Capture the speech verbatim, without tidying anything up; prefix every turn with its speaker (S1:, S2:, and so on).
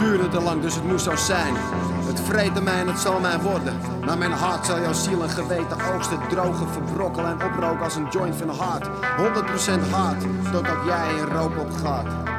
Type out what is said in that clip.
S1: duurde te lang, dus het moest zo zijn. Het vreten mij en het zal mij worden. Naar mijn hart zal jouw ziel en geweten oogsten, drogen, verbrokkelen en oproken als een joint van hard. honderd procent hard, totdat jij in rook opgaat.